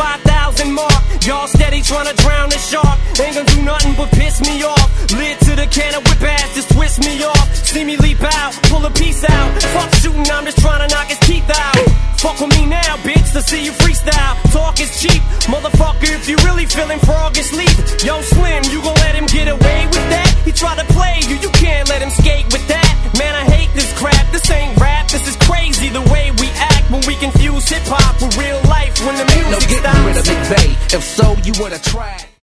5,000 mark. Y'all steady tryna drown the shark. Ain't gonna do nothing but piss me off. Lid to the can of whip ass, just twist me off. See me leap out, pull a piece out. Fuck shooting, I'm just tryna knock his teeth out. Fuck with me now, bitch, to see you freestyle. Talk is cheap, motherfucker, if you really feeling frog asleep. Yo, Slim, you gon' let him get away with that? He tried to play you, you can't let him skate with that. Man, I hate this crap, this ain't rap. This is crazy the way we act when we confuse hip-hop with real life when the music stops. Ain't no getting rid of McVay. If so, you wanna try.